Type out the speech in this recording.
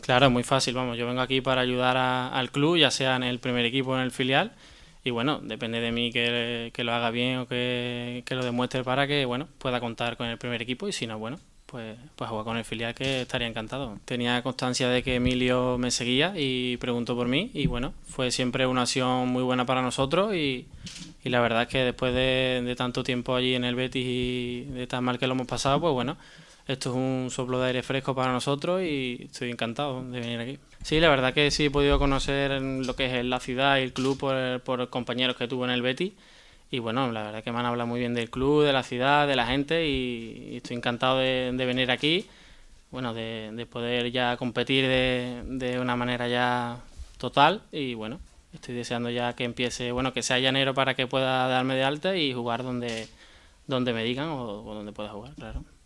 Claro, es muy fácil, vamos, yo vengo aquí para ayudar al club, ya sea en el primer equipo o en el filial, y bueno, depende de mí que lo haga bien o que lo demuestre para que, bueno, pueda contar con el primer equipo, y si no, bueno, pues jugar con el filial, que estaría encantado. Tenía constancia de que Emilio me seguía y preguntó por mí, y bueno, fue siempre una opción muy buena para nosotros, y la verdad es que después de tanto tiempo allí en el Betis y de tan mal que lo hemos pasado, pues bueno, esto es un soplo de aire fresco para nosotros y estoy encantado de venir aquí. Sí, la verdad que sí he podido conocer lo que es la ciudad y el club por compañeros que tuve en el Betis. Y bueno, la verdad que me han hablado muy bien del club, de la ciudad, de la gente y estoy encantado de venir aquí. Bueno, de poder ya competir de una manera ya total y bueno, estoy deseando ya que empiece, bueno, que sea ya enero para que pueda darme de alta y jugar donde me digan o donde pueda jugar, claro.